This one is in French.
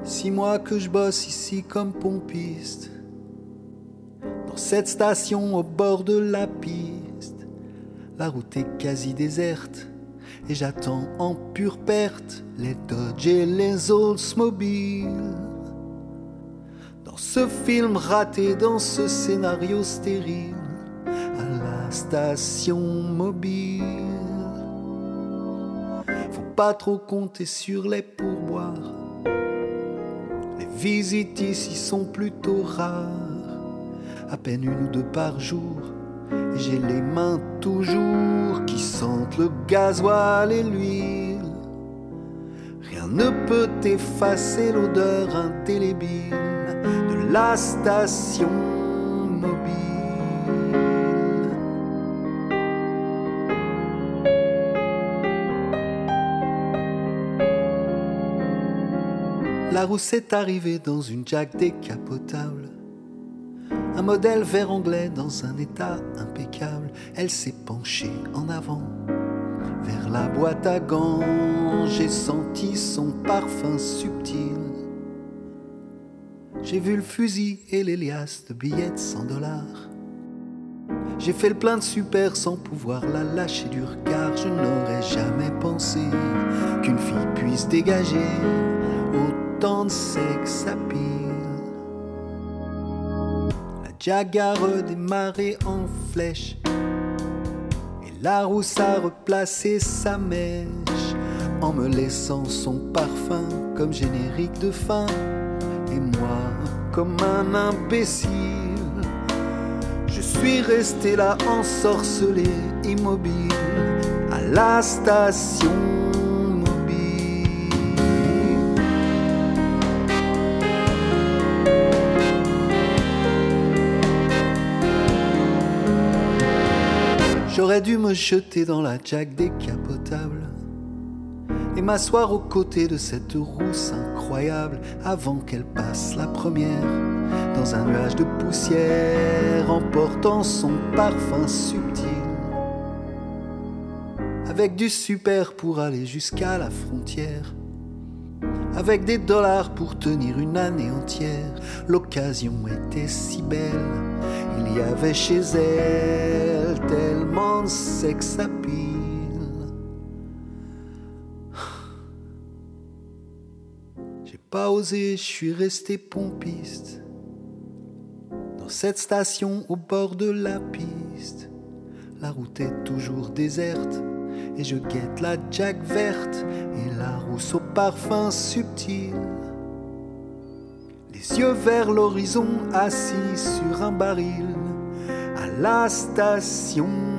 6 mois que je bosse ici comme pompiste, dans cette station au bord de la piste. La route est quasi déserte et j'attends en pure perte les Dodge et les Oldsmobile. Dans ce film raté, dans ce scénario stérile, à la station mobile. Faut pas trop compter sur les pourboires, les visites ici sont plutôt rares, à peine 1 ou 2 par jour, et j'ai les mains toujours qui sentent le gasoil et l'huile. Rien ne peut effacer l'odeur indélébile de la station mobile. La rousse est arrivée dans une Jack décapotable, un modèle vert anglais dans un état impeccable. Elle s'est penchée en avant vers la boîte à gants. J'ai senti son parfum subtil. J'ai vu le fusil et les liasses de billets de $100. J'ai fait le plein de super sans pouvoir la lâcher du regard. Je n'aurais jamais pensé qu'une fille puisse dégager autant de sex appeal. La Jag a redémarré en flèche et la rousse a replacé sa mèche en me laissant son parfum comme générique de fin. Et moi, comme un imbécile, je suis resté là ensorcelé, immobile, à la station mobile. J'aurais dû me jeter dans la Jack décapotable et m'asseoir aux côtés de cette rousse incroyable avant qu'elle passe la première dans un nuage de poussière, emportant son parfum subtil, avec du super pour aller jusqu'à la frontière, avec des dollars pour tenir une année entière. L'occasion était si belle, il y avait chez elle tellement de sex appeal. J'ai pas osé, je suis resté pompiste dans cette station au bord de la piste. La route est toujours déserte et je guette la Jack verte et la rousse au parfum subtil. Les yeux vers l'horizon, assis sur un baril à la station